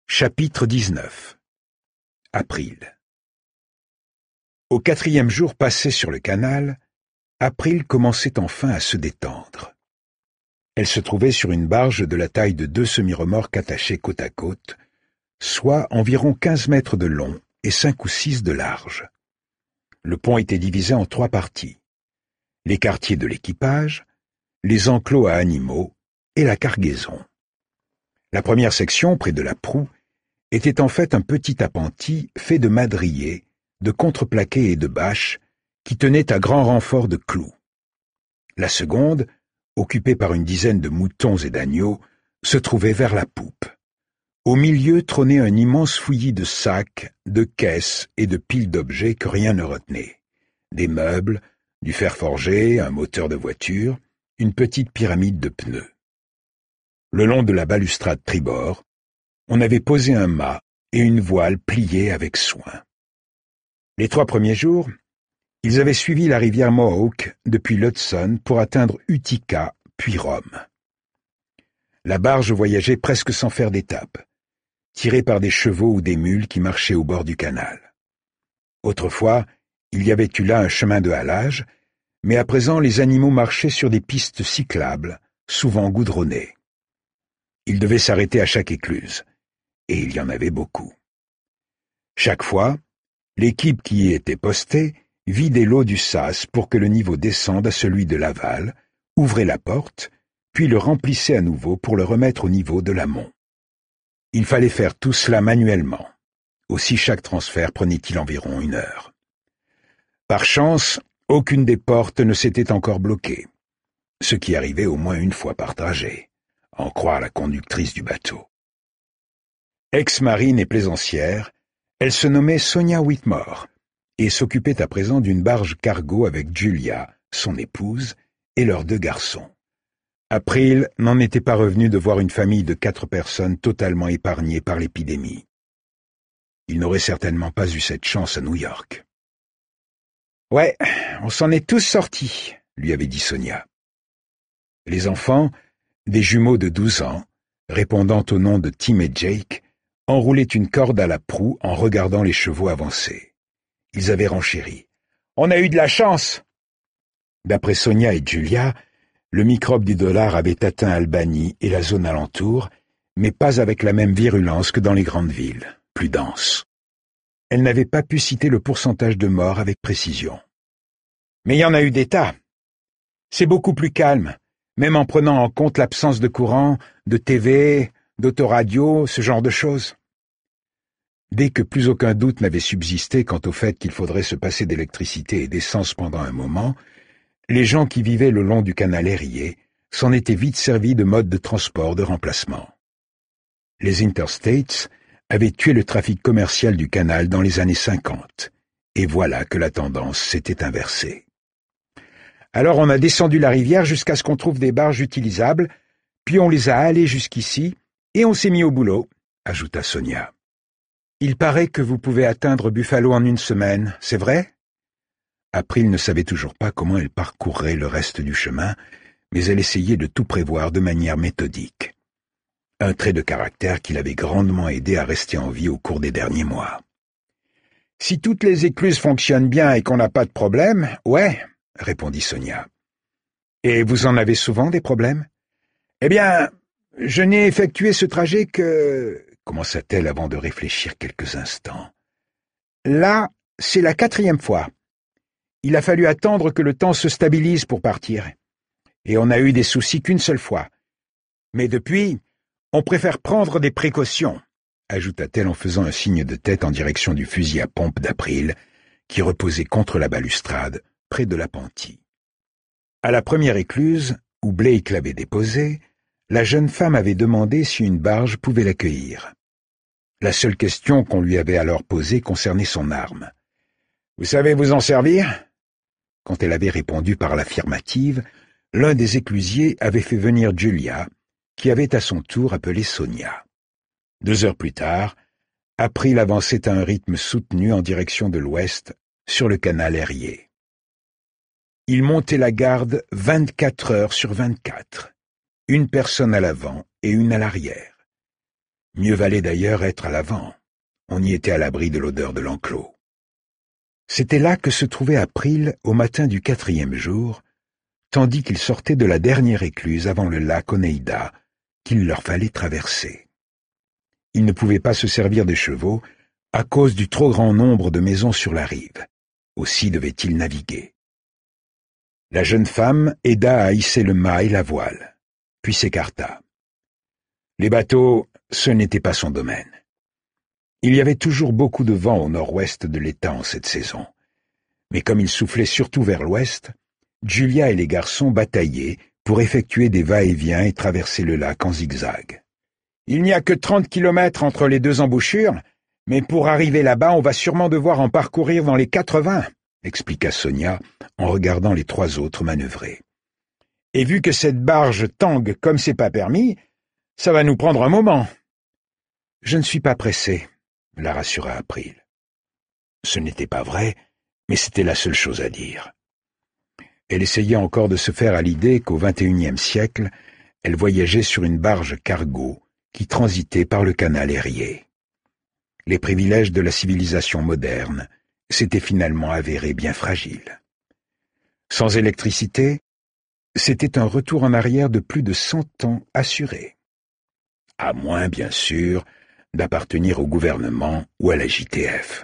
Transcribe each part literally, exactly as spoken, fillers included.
Chapitre dix-neuf. April. Au quatrième jour passé sur le canal, April commençait enfin à se détendre. Elle se trouvait sur une barge de la taille de deux semi-remorques attachées côte à côte, soit environ quinze mètres de long et cinq ou six de large. Le pont était divisé en trois parties: les quartiers de l'équipage, les enclos à animaux et la cargaison. La première section, près de la proue, était en fait un petit appentis fait de madriers, de contreplaqués et de bâches qui tenaient à grand renfort de clous. La seconde, occupée par une dizaine de moutons et d'agneaux, se trouvait vers la poupe. Au milieu trônait un immense fouillis de sacs, de caisses et de piles d'objets que rien ne retenait. Des meubles, du fer forgé, un moteur de voiture, une petite pyramide de pneus. Le long de la balustrade tribord, on avait posé un mât et une voile pliée avec soin. Les trois premiers jours, ils avaient suivi la rivière Mohawk depuis l'Hudson pour atteindre Utica, puis Rome. La barge voyageait presque sans faire d'étape, tirée par des chevaux ou des mules qui marchaient au bord du canal. Autrefois, il y avait eu là un chemin de halage, mais à présent les animaux marchaient sur des pistes cyclables, souvent goudronnées. Ils devaient s'arrêter à chaque écluse, et il y en avait beaucoup. Chaque fois, l'équipe qui y était postée vidait l'eau du sas pour que le niveau descende à celui de l'aval, ouvrait la porte, puis le remplissait à nouveau pour le remettre au niveau de l'amont. Il fallait faire tout cela manuellement. Aussi chaque transfert prenait-il environ une heure. Par chance, aucune des portes ne s'était encore bloquée, ce qui arrivait au moins une fois par trajet, à en croire la conductrice du bateau. Ex-marine et plaisancière, elle se nommait Sonia Whitmore et s'occupait à présent d'une barge cargo avec Julia, son épouse, et leurs deux garçons. April n'en était pas revenu de voir une famille de quatre personnes totalement épargnées par l'épidémie. Il n'aurait certainement pas eu cette chance à New York. « Ouais, on s'en est tous sortis », lui avait dit Sonia. Les enfants, des jumeaux de douze ans, répondant au nom de Tim et Jake, enroulaient une corde à la proue en regardant les chevaux avancer. Ils avaient renchéri. « On a eu de la chance !» D'après Sonia et Julia, le microbe du dollar avait atteint Albany et la zone alentour, mais pas avec la même virulence que dans les grandes villes, plus denses. Elle n'avait pas pu citer le pourcentage de morts avec précision. Mais il y en a eu des tas. C'est beaucoup plus calme, même en prenant en compte l'absence de courant, de T V, d'autoradio, ce genre de choses. Dès que plus aucun doute n'avait subsisté quant au fait qu'il faudrait se passer d'électricité et d'essence pendant un moment, les gens qui vivaient le long du canal Erie s'en étaient vite servis de modes de transport de remplacement. Les interstates avaient tué le trafic commercial du canal dans les années cinquante, et voilà que la tendance s'était inversée. Alors on a descendu la rivière jusqu'à ce qu'on trouve des barges utilisables, puis on les a halées jusqu'ici, et on s'est mis au boulot, ajouta Sonia. Il paraît que vous pouvez atteindre Buffalo en une semaine, c'est vrai? April ne savait toujours pas comment elle parcourrait le reste du chemin, mais elle essayait de tout prévoir de manière méthodique. Un trait de caractère qui l'avait grandement aidé à rester en vie au cours des derniers mois. « Si toutes les écluses fonctionnent bien et qu'on n'a pas de problème, ouais, » répondit Sonia. « Et vous en avez souvent des problèmes? »« Eh bien, je n'ai effectué ce trajet que... » commença-t-elle avant de réfléchir quelques instants. « Là, c'est la quatrième fois. Il a fallu attendre que le temps se stabilise pour partir. Et on n'a eu des soucis qu'une seule fois. Mais depuis, on préfère prendre des précautions, » ajouta-t-elle en faisant un signe de tête en direction du fusil à pompe d'April, qui reposait contre la balustrade, près de l'appentis. À la première écluse, où Blake l'avait déposé, la jeune femme avait demandé si une barge pouvait l'accueillir. La seule question qu'on lui avait alors posée concernait son arme. « Vous savez vous en servir ?» Quand elle avait répondu par l'affirmative, l'un des éclusiers avait fait venir Julia, qui avait à son tour appelé Sonia. Deux heures plus tard, April avançait à un rythme soutenu en direction de l'ouest, sur le canal Erie. Il montait la garde vingt-quatre heures sur vingt-quatre, une personne à l'avant et une à l'arrière. Mieux valait d'ailleurs être à l'avant. On y était à l'abri de l'odeur de l'enclos. C'était là que se trouvait April au matin du quatrième jour, tandis qu'ils sortaient de la dernière écluse avant le lac Oneida, qu'il leur fallait traverser. Ils ne pouvaient pas se servir des chevaux à cause du trop grand nombre de maisons sur la rive. Aussi devaient-ils naviguer. La jeune femme aida à hisser le mât et la voile, puis s'écarta. Les bateaux, ce n'était pas son domaine. Il y avait toujours beaucoup de vent au nord-ouest de l'État en cette saison. Mais comme il soufflait surtout vers l'ouest, Julia et les garçons bataillaient pour effectuer des va-et-vient et traverser le lac en zigzag. « Il n'y a que trente kilomètres entre les deux embouchures, mais pour arriver là-bas, on va sûrement devoir en parcourir dans les quatre-vingts, » expliqua Sonia en regardant les trois autres manœuvrer. « Et vu que cette barge tangue comme c'est pas permis, ça va nous prendre un moment. »« Je ne suis pas pressé, » la rassura April. Ce n'était pas vrai, mais c'était la seule chose à dire. Elle essayait encore de se faire à l'idée qu'au vingt et unième siècle, elle voyageait sur une barge cargo qui transitait par le canal Erie. Les privilèges de la civilisation moderne s'étaient finalement avérés bien fragiles. Sans électricité, c'était un retour en arrière de plus de cent ans assuré. À moins, bien sûr, d'appartenir au gouvernement ou à la J T F.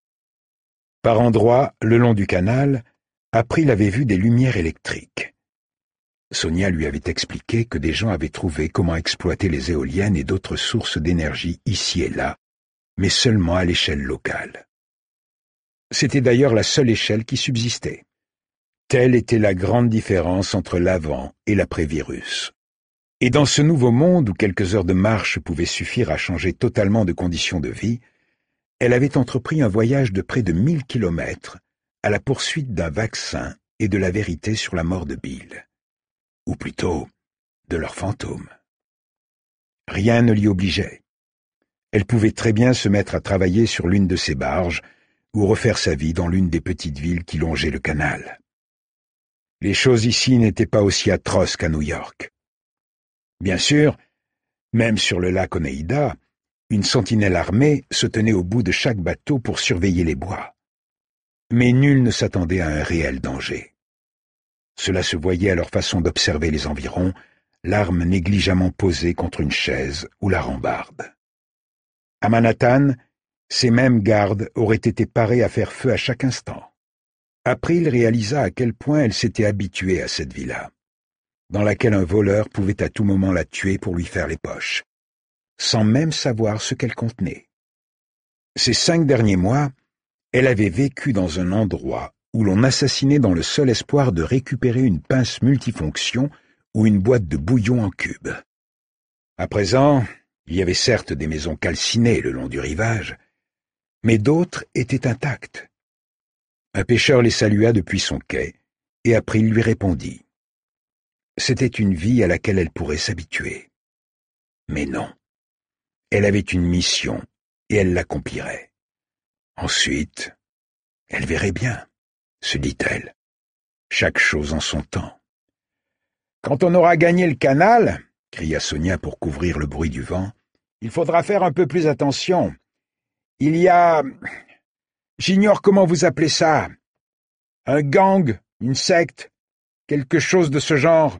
Par endroits, le long du canal, April avait vu des lumières électriques. Sonia lui avait expliqué que des gens avaient trouvé comment exploiter les éoliennes et d'autres sources d'énergie ici et là, mais seulement à l'échelle locale. C'était d'ailleurs la seule échelle qui subsistait. Telle était la grande différence entre l'avant et l'après-virus. Et dans ce nouveau monde où quelques heures de marche pouvaient suffire à changer totalement de conditions de vie, elle avait entrepris un voyage de près de mille kilomètres à la poursuite d'un vaccin et de la vérité sur la mort de Bill. Ou plutôt, de leur fantôme. Rien ne l'y obligeait. Elle pouvait très bien se mettre à travailler sur l'une de ces barges ou refaire sa vie dans l'une des petites villes qui longeaient le canal. Les choses ici n'étaient pas aussi atroces qu'à New York. Bien sûr, même sur le lac Oneida, une sentinelle armée se tenait au bout de chaque bateau pour surveiller les bois. Mais nul ne s'attendait à un réel danger. Cela se voyait à leur façon d'observer les environs, l'arme négligemment posée contre une chaise ou la rambarde. À Manhattan, ces mêmes gardes auraient été parés à faire feu à chaque instant. April réalisa à quel point elle s'était habituée à cette vie-là, dans laquelle un voleur pouvait à tout moment la tuer pour lui faire les poches, sans même savoir ce qu'elle contenait. Ces cinq derniers mois, elle avait vécu dans un endroit où l'on assassinait dans le seul espoir de récupérer une pince multifonction ou une boîte de bouillon en cube. À présent, il y avait certes des maisons calcinées le long du rivage, mais d'autres étaient intactes. Un pêcheur les salua depuis son quai, et April lui répondit. C'était une vie à laquelle elle pourrait s'habituer. Mais non. Elle avait une mission, et elle l'accomplirait. Ensuite, elle verrait bien, se dit-elle. Chaque chose en son temps. « Quand on aura gagné le canal, » cria Sonia pour couvrir le bruit du vent, « il faudra faire un peu plus attention. Il y a... J'ignore comment vous appelez ça. Un gang, une secte, quelque chose de ce genre.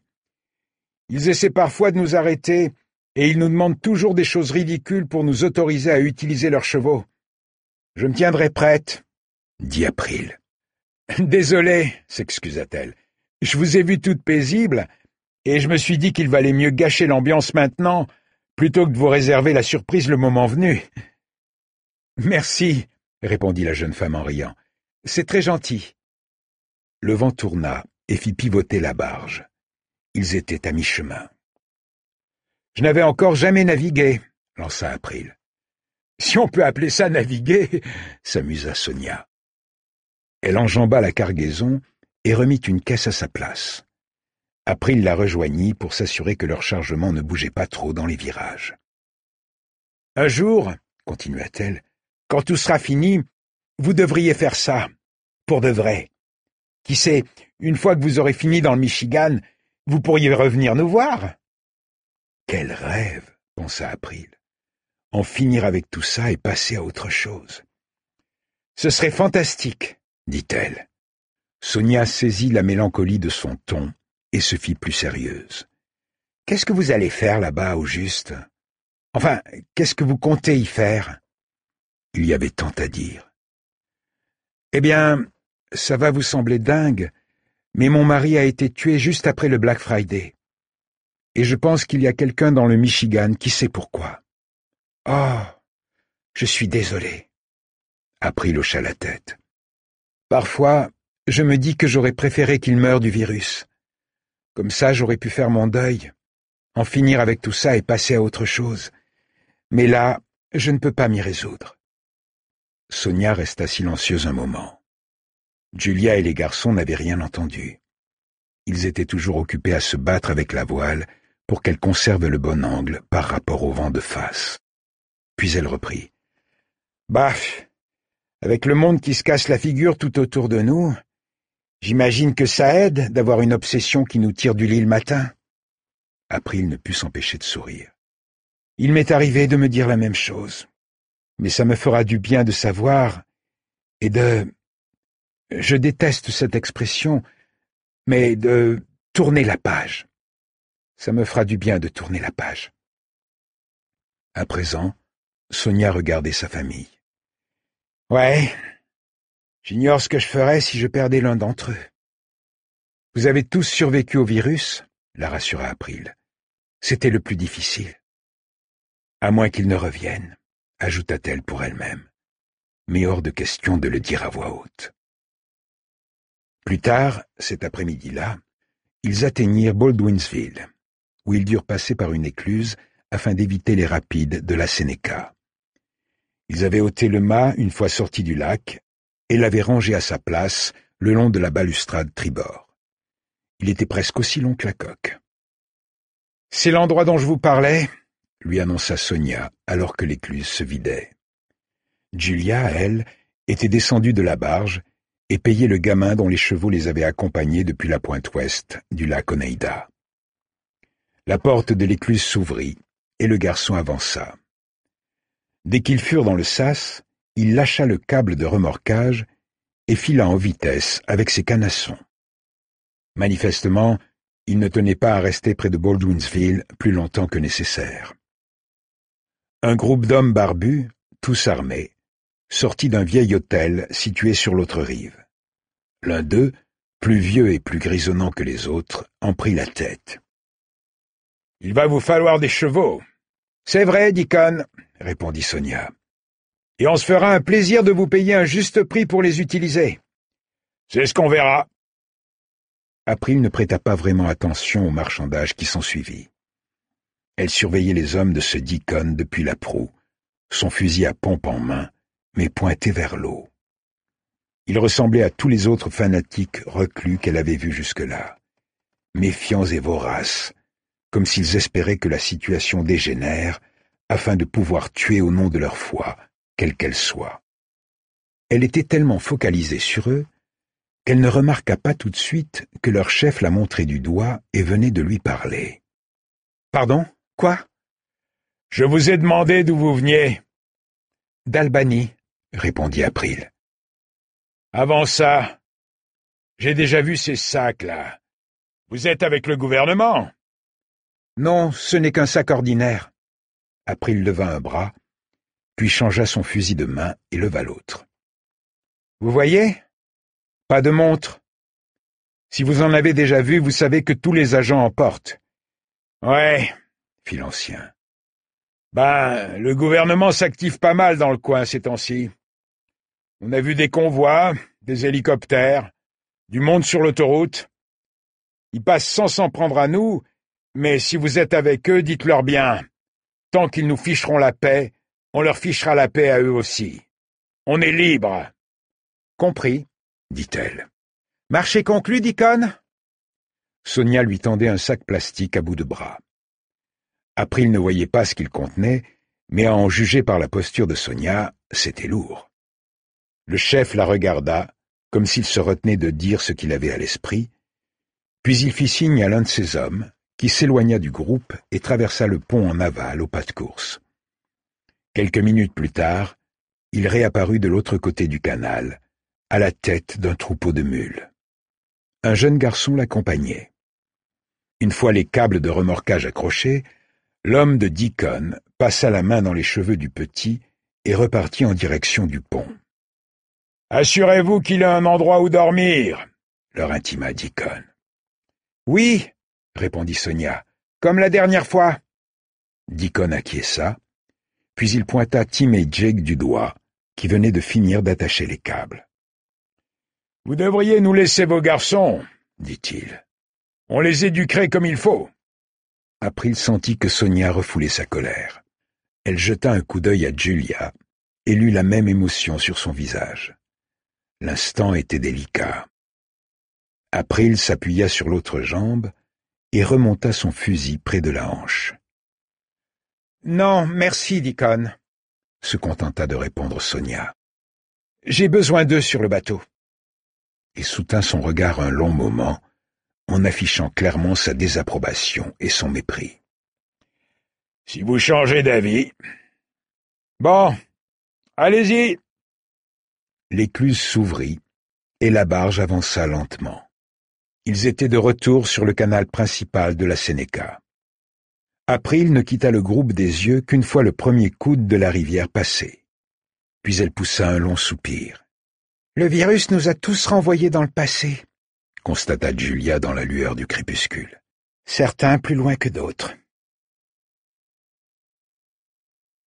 Ils essaient parfois de nous arrêter, et ils nous demandent toujours des choses ridicules pour nous autoriser à utiliser leurs chevaux. Je me tiendrai prête, dit April. Désolée, s'excusa-t-elle. Je vous ai vu toute paisible, et je me suis dit qu'il valait mieux gâcher l'ambiance maintenant, plutôt que de vous réserver la surprise le moment venu. Merci, répondit la jeune femme en riant. C'est très gentil. Le vent tourna et fit pivoter la barge. Ils étaient à mi-chemin. Je n'avais encore jamais navigué, lança April. Si on peut appeler ça naviguer, s'amusa Sonia. Elle enjamba la cargaison et remit une caisse à sa place. April la rejoignit pour s'assurer que leur chargement ne bougeait pas trop dans les virages. Un jour, continua-t-elle, quand tout sera fini, vous devriez faire ça, pour de vrai. Qui sait, une fois que vous aurez fini dans le Michigan, vous pourriez revenir nous voir. Quel rêve, pensa April. en finir avec tout ça et passer à autre chose. « Ce serait fantastique, » dit-elle. Sonia saisit la mélancolie de son ton et se fit plus sérieuse. « Qu'est-ce que vous allez faire là-bas, au juste? Enfin, qu'est-ce que vous comptez y faire ?» Il y avait tant à dire. « Eh bien, ça va vous sembler dingue, mais mon mari a été tué juste après le Black Friday. Et je pense qu'il y a quelqu'un dans le Michigan qui sait pourquoi. »« Oh, je suis désolé. » April hocha la tête. « Parfois, je me dis que j'aurais préféré qu'il meure du virus. Comme ça, j'aurais pu faire mon deuil, en finir avec tout ça et passer à autre chose. Mais là, je ne peux pas m'y résoudre. » Sonia resta silencieuse un moment. Julia et les garçons n'avaient rien entendu. Ils étaient toujours occupés à se battre avec la voile pour qu'elle conserve le bon angle par rapport au vent de face. Puis elle reprit. « Baf, avec le monde qui se casse la figure tout autour de nous, j'imagine que ça aide d'avoir une obsession qui nous tire du lit le matin. » April ne put s'empêcher de sourire. « Il m'est arrivé de me dire la même chose, mais ça me fera du bien de savoir et de... Je déteste cette expression, mais de tourner la page. Ça me fera du bien de tourner la page. » À présent, Sonia regardait sa famille. « Ouais, j'ignore ce que je ferais si je perdais l'un d'entre eux. »« Vous avez tous survécu au virus, » la rassura April. « C'était le plus difficile. »« À moins qu'il ne revienne, » ajouta-t-elle pour elle-même, mais hors de question de le dire à voix haute. Plus tard, cet après-midi-là, ils atteignirent Baldwinsville, où ils durent passer par une écluse afin d'éviter les rapides de la Seneca. Ils avaient ôté le mât une fois sortis du lac et l'avaient rangé à sa place le long de la balustrade tribord. Il était presque aussi long que la coque. « C'est l'endroit dont je vous parlais », lui annonça Sonia alors que l'écluse se vidait. Julia, elle, était descendue de la barge et payait le gamin dont les chevaux les avaient accompagnés depuis la pointe ouest du lac Oneida. La porte de l'écluse s'ouvrit et le garçon avança. Dès qu'ils furent dans le sas, il lâcha le câble de remorquage et fila en vitesse avec ses canassons. Manifestement, il ne tenait pas à rester près de Baldwinsville plus longtemps que nécessaire. Un groupe d'hommes barbus, tous armés, sortit d'un vieil hôtel situé sur l'autre rive. L'un d'eux, plus vieux et plus grisonnant que les autres, en prit la tête. « Il va vous falloir des chevaux. »« C'est vrai, Deacon, » répondit Sonia. « Et on se fera un plaisir de vous payer un juste prix pour les utiliser. »« C'est ce qu'on verra. » April ne prêta pas vraiment attention au marchandage qui s'ensuivit. Elle surveillait les hommes de ce Deacon depuis la proue, son fusil à pompe en main, mais pointé vers l'eau. Il ressemblait à tous les autres fanatiques reclus qu'elle avait vus jusque-là, méfiants et voraces, comme s'ils espéraient que la situation dégénère afin de pouvoir tuer au nom de leur foi, quelle qu'elle soit. Elle était tellement focalisée sur eux qu'elle ne remarqua pas tout de suite que leur chef la montrait du doigt et venait de lui parler. « Pardon, quoi ?»« Je vous ai demandé d'où vous veniez. »« D'Albany, » répondit April. « Avant ça, j'ai déjà vu ces sacs-là. Vous êtes avec le gouvernement ?»« Non, ce n'est qu'un sac ordinaire. » April leva un bras, puis changea son fusil de main et leva l'autre. « Vous voyez ? Pas de montre. Si vous en avez déjà vu, vous savez que tous les agents en portent. »« Ouais, » fit l'ancien. « Ben, le gouvernement s'active pas mal dans le coin ces temps-ci. On a vu des convois, des hélicoptères, du monde sur l'autoroute. Ils passent sans s'en prendre à nous, mais si vous êtes avec eux, dites-leur bien. Tant qu'ils nous ficheront la paix, on leur fichera la paix à eux aussi. On est libres. »« Compris, » dit-elle. « Marché conclu, Deacon ?» Sonia lui tendait un sac plastique à bout de bras. April ne voyait pas ce qu'il contenait, mais à en juger par la posture de Sonia, c'était lourd. Le chef la regarda, comme s'il se retenait de dire ce qu'il avait à l'esprit, puis il fit signe à l'un de ses hommes, qui s'éloigna du groupe et traversa le pont en aval au pas de course. Quelques minutes plus tard, il réapparut de l'autre côté du canal, à la tête d'un troupeau de mules. Un jeune garçon l'accompagnait. Une fois les câbles de remorquage accrochés, l'homme de Deacon passa la main dans les cheveux du petit et repartit en direction du pont. « Assurez-vous qu'il a un endroit où dormir !» leur intima Deacon. « Oui, » répondit Sonia, « comme la dernière fois. » Deacon acquiesça, puis il pointa Tim et Jake du doigt, qui venaient de finir d'attacher les câbles. « Vous devriez nous laisser vos garçons, » dit-il. « On les éduquerait comme il faut. » April sentit que Sonia refoulait sa colère. Elle jeta un coup d'œil à Julia et lut la même émotion sur son visage. L'instant était délicat. April s'appuya sur l'autre jambe et remonta son fusil près de la hanche. « Non, merci, Deacon, » se contenta de répondre Sonia. « J'ai besoin d'eux sur le bateau. » Et soutint son regard un long moment, en affichant clairement sa désapprobation et son mépris. « Si vous changez d'avis... Bon, allez-y !» L'écluse s'ouvrit, et la barge avança lentement. Ils étaient de retour sur le canal principal de la Seneca. April ne quitta le groupe des yeux qu'une fois le premier coude de la rivière passé. Puis elle poussa un long soupir. « Le virus nous a tous renvoyés dans le passé, » constata Julia dans la lueur du crépuscule. « Certains plus loin que d'autres. »